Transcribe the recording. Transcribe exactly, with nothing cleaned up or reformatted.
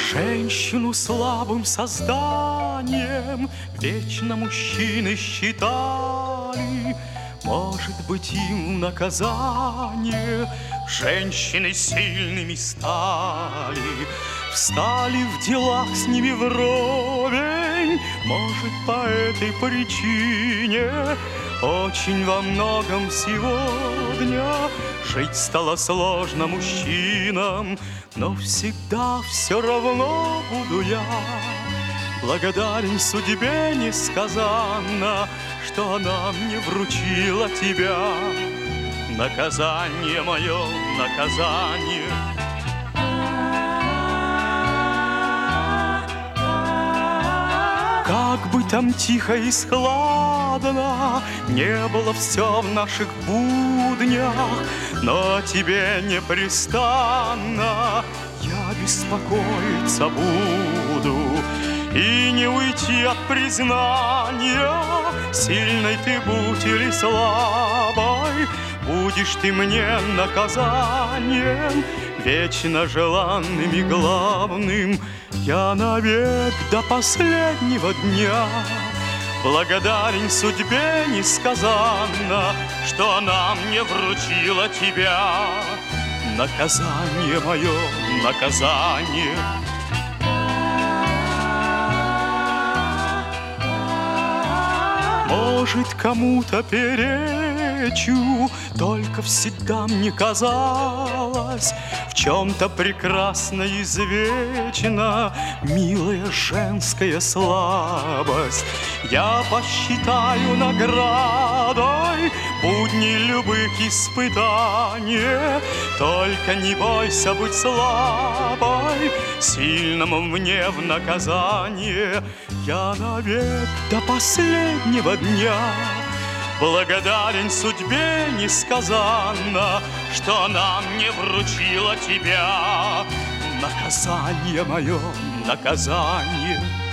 Женщину слабым созданием вечно мужчины считали. Может быть, им наказание женщины сильными стали. Встали в делах с ними вровень. Может, по этой причине очень во многом сегодня жить стало сложно мужчинам. Но всегда все равно буду я благодарен судьбе несказанно, что она мне вручила тебя. Наказание мое, наказание. Как бы там тихо и складно не было все в наших буднях, но тебе непрестанно я беспокоиться буду. И не уйти от признания, сильной ты будь или слабой, будешь ты мне наказанием, вечно желанным и главным. Я навек до последнего дня благодарен судьбе несказанно, что она мне вручила тебя. Наказание мое, наказание. Может, кому-то перечу, только всегда мне казалось, в чем-то прекрасно извечна милая женская слабость. Я посчитаю наградой будни любых испытаний, только не бойся быть слабой, сильному мне в наказание. Я навек до последнего дня благодарен судьбе несказанно, что она мне вручила тебя. Наказание мое, наказание.